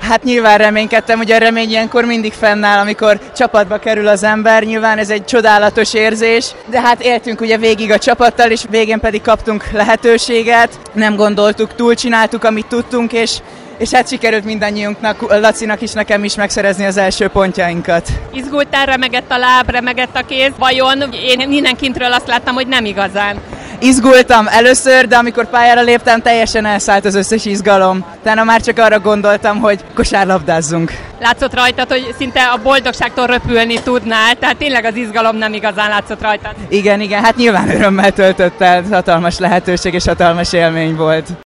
Hát nyilván reménykedtem, ugye a remény ilyenkor mindig fennáll, amikor csapatba kerül az ember, nyilván ez egy csodálatos érzés, de hát éltünk ugye végig a csapattal, és végén pedig kaptunk lehetőséget, nem gondoltuk túl, csináltuk, amit tudtunk, és hát sikerült mindannyiunknak, Lacinak is, nekem is megszerezni az első pontjainkat. Izgultál, remegett a láb, remegett a kéz, vajon? Én innen kintről azt láttam, hogy nem igazán. Izgultam először, de amikor pályára léptem, teljesen elszállt az összes izgalom. Utána már csak arra gondoltam, hogy kosárlabdázzunk. Látszott rajtad, hogy szinte a boldogságtól röpülni tudnál, tehát tényleg az izgalom nem igazán látszott rajtad. Igen, hát nyilván örömmel töltött el, hatalmas lehetőség és hatalmas élmény volt.